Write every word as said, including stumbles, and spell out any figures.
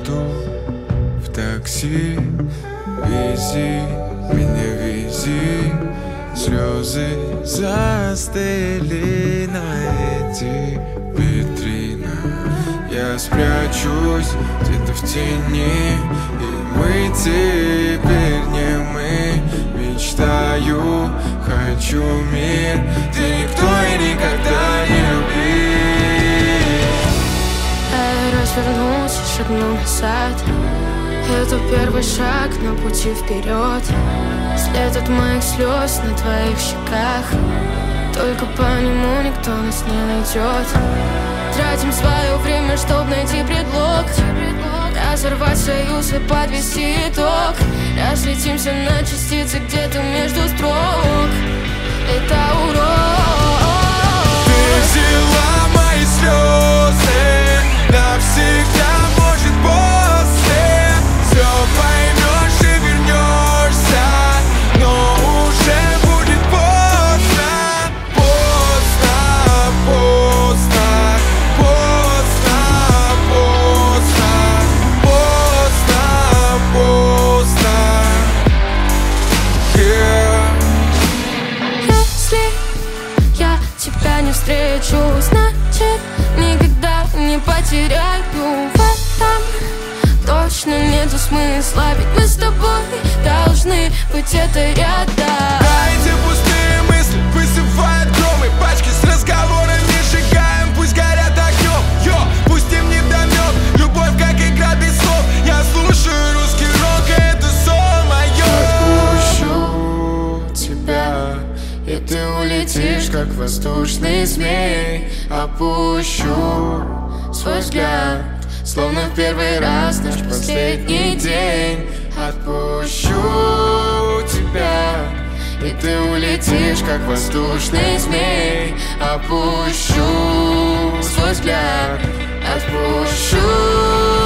еду в такси. Вези меня, вези. Слезы застыли на этих витринах. Я спрячусь где-то в тени, и мы теперь не мы. Мечтаю, хочу мир, где никто и никогда не любит. Я развернулся, шагнул назад. Это первый шаг на пути вперед. След от моих слез на твоих щеках. Только по нему никто нас не найдет. Тратим свое время, чтоб найти предлог, разорвать союз и подвести итог. Разлетимся на частицы где-то между строк. Это урок. Ты взяла мои слезы навсегда, может, после все поймешь и вернешься, но уже будет поздно. Поздно, поздно, поздно, поздно, поздно, поздно. Yeah. Если я тебя не встречу, значит, никогда не потеряю. В этом точно нету смысла, ведь мы с тобой должны быть это рядом. А эти пустые мысли высыпают громы. Пачки с разговорами сжигаем, пусть горят огнем. Йо, пусть им не вдомёк любовь, как игра без слов. Я слушаю русский рок, и это сон моё. Отпущу тебя, и ты улетишь, как воздушный змей. Опущу свой взгляд, словно в первый раз наш последний день. Отпущу тебя, и ты улетишь, как воздушный змей. Опущу свой взгляд, отпущу.